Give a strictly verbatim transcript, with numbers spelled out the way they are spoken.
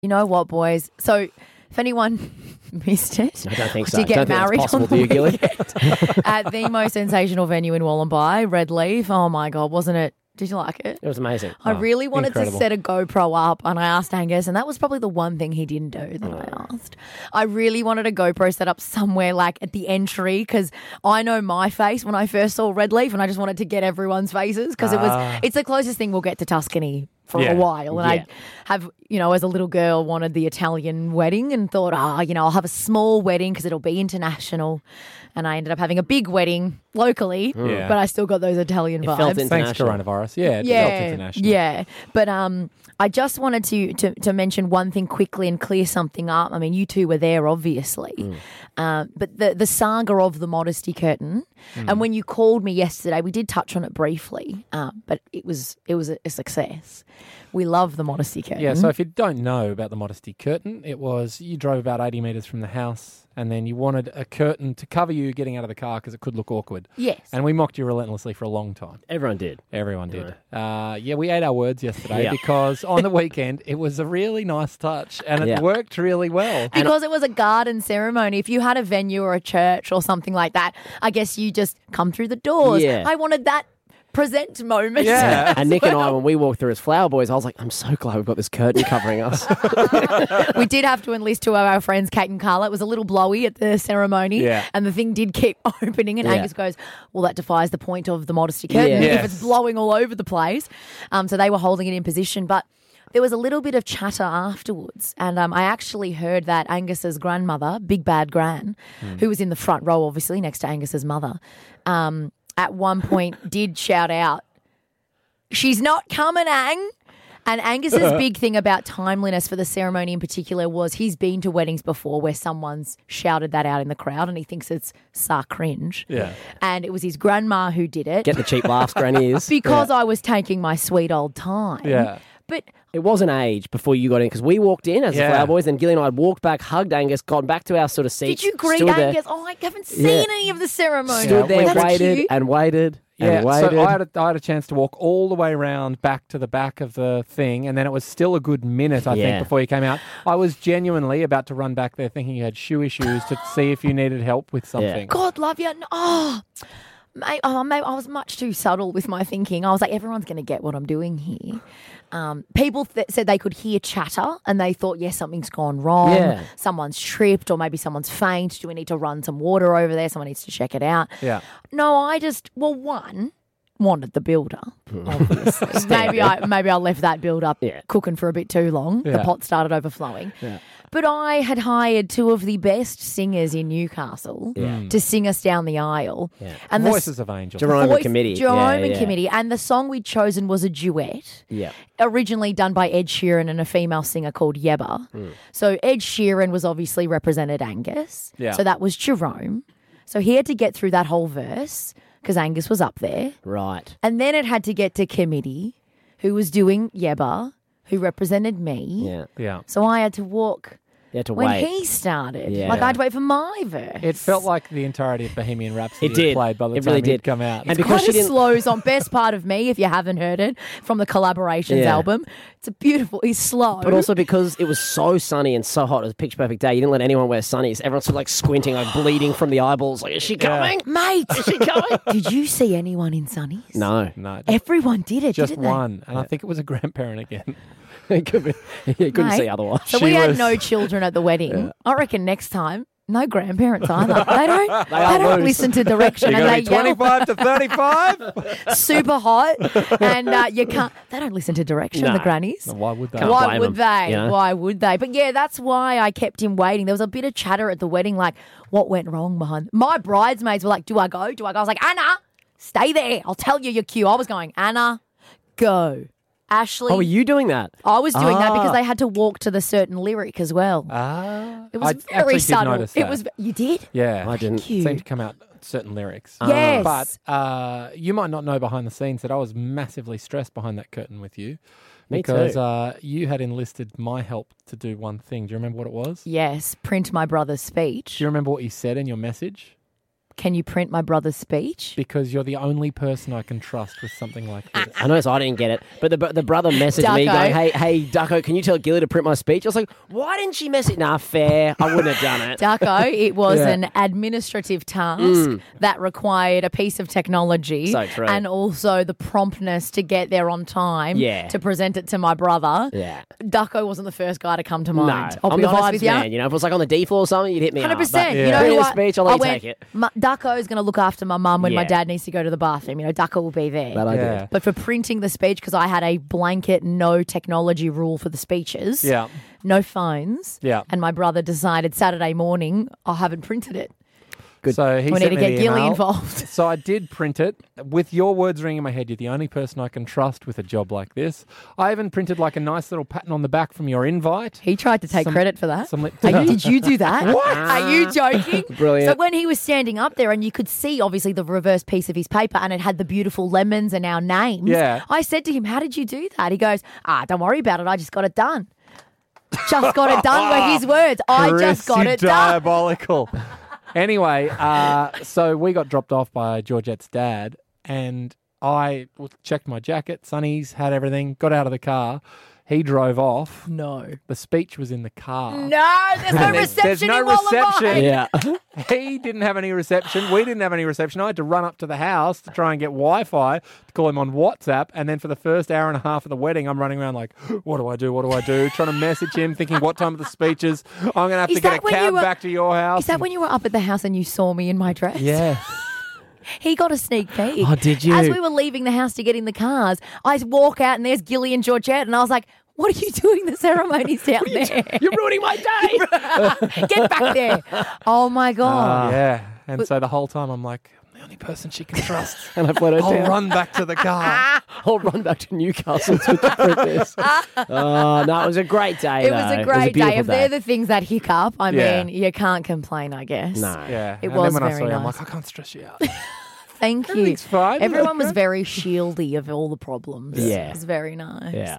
You know what, boys? So if anyone missed it, I don't think we so. did get Don't think that's married possible, on the do you, Gilly? weekend at the most sensational venue in Wollongby, Red Leaf. Oh my God, wasn't it? Did you like it? It was amazing. I Oh, really wanted incredible. to set a GoPro up, and I asked Angus, and that was probably the one thing he didn't do that I asked. I really wanted a GoPro set up somewhere like at the entry, because I know my face when I first saw Red Leaf, and I just wanted to get everyone's faces because it was Ah. it's the closest thing we'll get to Tuscany for Yeah. a while. And Yeah. I have, you know, as a little girl, wanted the Italian wedding and thought, ah, you know, I'll have a small wedding because it'll be international. And I ended up having a big wedding locally, Yeah. but I still got those Italian It vibes. felt in- Thanks, International. coronavirus. Yeah, it yeah, felt international. yeah. But um, I just wanted to, to to mention one thing quickly and clear something up. I mean, you two were there, obviously, Mm. um, but the the saga of the modesty curtain. Mm. And when you called me yesterday, we did touch on it briefly, um, but it was it was a, a success. We love the modesty curtain. Yeah, so if you don't know about the modesty curtain, it was you drove about eighty metres from the house and then you wanted a curtain to cover you getting out of the car because it could look awkward. yes, And we mocked you relentlessly for a long time. Everyone did. Everyone did. Uh, yeah, we ate our words yesterday Yeah. because on the weekend it was a really nice touch and it Yeah. worked really well. because it was a garden ceremony. If you had a venue or a church or something like that, I guess you just come through the doors. Yeah. I wanted that present moment. Yeah. And Nick and I, when we walked through as Flower Boys, I was like, I'm so glad we've got this curtain covering us. We did have to enlist two of our friends, Kate and Carla. It was a little blowy at the ceremony, Yeah. and the thing did keep opening. And Yeah. Angus goes, "Well, that defies the point of the modesty curtain Yeah. if Yes. it's blowing all over the place." Um, so they were holding it in position, but there was a little bit of chatter afterwards, and um, I actually heard that Angus's grandmother, Big Bad Gran, who was in the front row, obviously next to Angus's mother, um, at one point did shout out, "She's not coming, Ang." And Angus's big thing about timeliness for the ceremony in particular was he's been to weddings before where someone's shouted that out in the crowd and he thinks it's sar cringe. Yeah. And it was his grandma who did it Get the cheap laughs, grannies. because I was taking my sweet old time. Yeah. But It was an age before you got in because we walked in as Yeah. the Flower Boys, and Gilly and I had walked back, hugged Angus, gone back to our sort of seats. did you greet stood there, Angus? Oh, I haven't seen Yeah. any of the ceremony. Stood there, That's waited cute. and waited Yeah, and waited. so I had, a, I had a chance to walk all the way around back to the back of the thing, and then it was still a good minute, I Yeah. think, before you came out. I was genuinely about to run back there thinking you had shoe issues to see if you needed help with something. God love you. Oh, mate, oh, mate, I was much too subtle with my thinking. I was like, everyone's going to get what I'm doing here. Um, people th- said they could hear chatter and they thought, yes, something's gone wrong. Yeah. Someone's tripped or maybe someone's faint. Do we need to run some water over there? Someone needs to check it out. Yeah. No, I just, well, one, wanted the build-up, obviously. maybe I maybe I left that build-up Yeah. cooking for a bit too long. The Yeah. pot started overflowing. But I had hired two of the best singers in Newcastle to sing us down the aisle. Yeah. And the Voices of Angels. Jerome and voice- Committee. Jerome Yeah, and yeah. Committee. And the song we'd chosen was a duet. Yeah. Originally done by Ed Sheeran and a female singer called Yebba. So Ed Sheeran was obviously represented Angus. Yeah. So that was Jerome. So he had to get through that whole verse because Angus was up there. Right. And then it had to get to Committee, who was doing Yebba, who represented me. Yeah. Yeah. So I had to walk You had to when wait. he started. Yeah. Like I had to wait for my verse. It felt like the entirety of Bohemian Rhapsody It did. played by the It time really it did. come out. And because Kind she of didn't. slow song. Best part of me, if you haven't heard it, from the Collaborations Yeah. album. It's a beautiful. He's slow. But also because it was so sunny and so hot, it was a pitch perfect day. You didn't let anyone wear sunnies. Everyone's sort of like squinting, like bleeding from the eyeballs. Like, is she coming? mate, Is she coming? did you see anyone in sunnies? No. no, Everyone did it, just didn't they? one. And I think it was a grandparent again. It could be. You couldn't Mate. see otherwise. So She we had was- no children at the wedding. I reckon next time, no grandparents either. They don't. They, are don't loose. listen to direction, You're and going they to be yell twenty-five to thirty-five? super hot, and uh, you can't. They don't listen to direction. No. The grannies. Why would they? Can't Why blame would them, they? you know? Why would they? But yeah, that's why I kept him waiting. There was a bit of chatter at the wedding, like what went wrong behind. My bridesmaids were like, "Do I go? Do I go?" I was like, "Anna, stay there. I'll tell you your cue." I was going, "Anna, go." Ashley, Oh, were you doing that? I was doing that because Ah. they had to walk to the certain lyric as well. Ah, It was I very actually did subtle. notice It that. was. You did. Yeah, I didn't. Thank you. seemed to come out certain lyrics. Yes. But uh, you might not know behind the scenes that I was massively stressed behind that curtain with you. Me because too. Uh, you had enlisted my help to do one thing. Do you remember what it was? Yes, print my brother's speech. Do you remember what you said in your message? can you print my brother's speech? Because you're the only person I can trust with something like this. I noticed I didn't get it, but the the brother messaged me Ducko. going, "Hey, hey, Ducko, can you tell Gilly to print my speech?" I was like, "Why didn't she message?" Nah, fair. I wouldn't have done it. Ducko, it was Yeah. an administrative task that required a piece of technology So true. and also the promptness to get there on time Yeah. to present it to my brother. Yeah. Ducko wasn't the first guy to come to No, mind. I'll I'm be the honest vibes with you. man. You know, if it was like on the D floor or something, you'd hit me Hundred up. percent. But You Yeah. know Printing who a I, speech, I'll I let you went, take it. "Ma- Ducko is going to look after my mum when my Yeah. dad needs to go to the bathroom. You know, Ducko will be there." That I Yeah. did. But for printing the speech, because I had a blanket no technology rule for the speeches, Yeah. no phones, Yeah. and my brother decided Saturday morning I haven't printed it. So he We need sent to me get the Gilly email. involved. So I did print it with your words ringing in my head. You're the only person I can trust with a job like this. I even printed like a nice little pattern on the back from your invite. He tried to take Some- credit for that. some li- Are you- did you do that? What? Are you joking? Brilliant. So when he was standing up there and you could see obviously the reverse piece of his paper and it had the beautiful lemons and our names, Yeah. I said to him, "How did you do that?" He goes, "Ah, don't worry about it. I just got it done." Just got it done were his words. I just got Chrissy it done. diabolical. Anyway, uh, so we got dropped off by Georgette's dad, and I checked my jacket. Sonny's had everything. Got out of the car. He drove off. No. The speech was in the car. No, there's no And there's- reception there's no in Wollongong. reception. Yeah. He didn't have any reception. We didn't have any reception. I had to run up to the house to try and get Wi-Fi to call him on WhatsApp. And then for the first hour and a half of the wedding, I'm running around like, what do I do? What do I do? Trying to message him, thinking what time are the speeches? I'm going to have Is to get that a when you cab were- back to your house. Is that when you were up at the house and you saw me in my dress? Yeah. He got a sneak peek. Oh, did you? As we were leaving the house to get in the cars, I walk out and there's Gilly and Georgette, and I was like, "What are you doing? The ceremony's down there. You're ruining my day. Get back there!" Oh my god! yeah. And so the whole time I'm like, I'm the only person she can trust. and I fled her I'll down. run back to the car. I'll run back to Newcastle to print this. Oh, no, it was a great day, It was though. a great day. beautiful If they're the things that hiccup, I Yeah. mean, you can't complain, I guess. No. Yeah. It and was then when very I saw you, I'm nice. like, I can't stress you out. Thank you. Everything's fine. Everyone was Okay. very shieldy of all the problems. Yeah. It was very nice. Yeah.